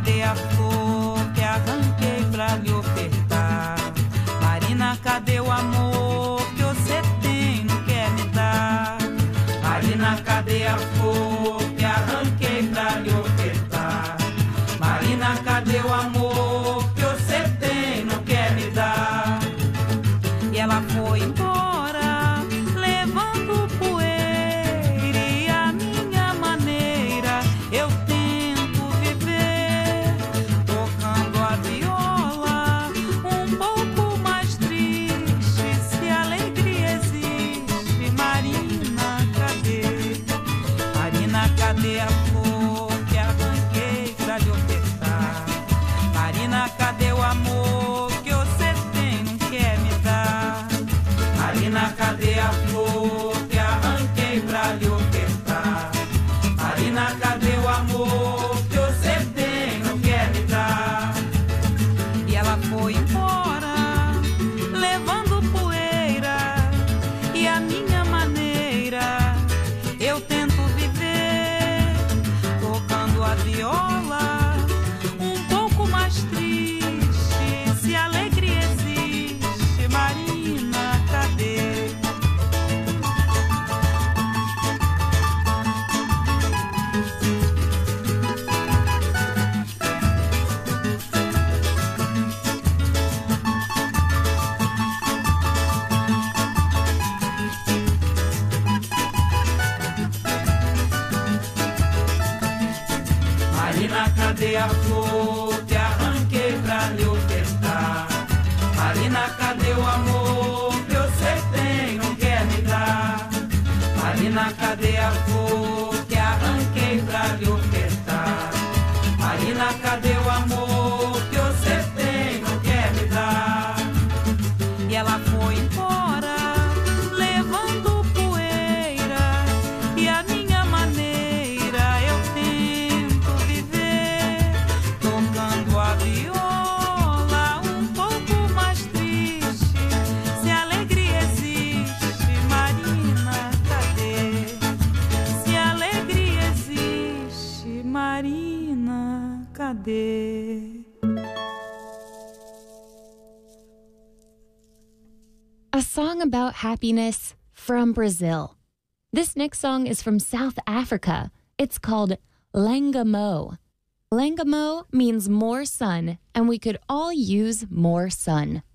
cadê a flor que arranquei pra lhe ofertar? Marina, cadê o amor que você tem, não quer me dar? Marina, cadê a flor que arranquei pra lhe ofertar? Marina, cadê o amor que você tem, não quer me dar? E ela foi embora, levando poeira, e a minha maneira eu tento viver, tocando a viola, um pouco mais triste. Se alegria existe, Marina, cadê? Marina, cadê a flor que arranquei pra lhe ofertar? Marina, cadê o amor que você tem, não quer me dar? Marina, cadê a flor que arranquei pra lhe ofertar? Marina, cadê o amor que você tem, não quer me dar? E ela foi embora, levando poeira, e a minha maneira eu tento viver, tocando a viola, um pouco mais triste. Se alegria existe, Marina, cadê? Marina, cadê a flor que arranquei pra lhe ofertar? Marina, cadê o amor que você tem, não quer me dar? Marina, cadê a flor que arranquei pra lhe ofertar? Marina, cadê o amor que você tem, não quer me dar? E ela foi embora, levando poeira, e a minha maneira eu tento viver, tocando a viola, um pouco mais triste. Se alegria existe, Marina, cadê? Se alegria existe, Marina, cadê? A song about happiness from Brazil. This next song is from South Africa. It's called Langamo. Langamo means more sun, and we could all use more sun.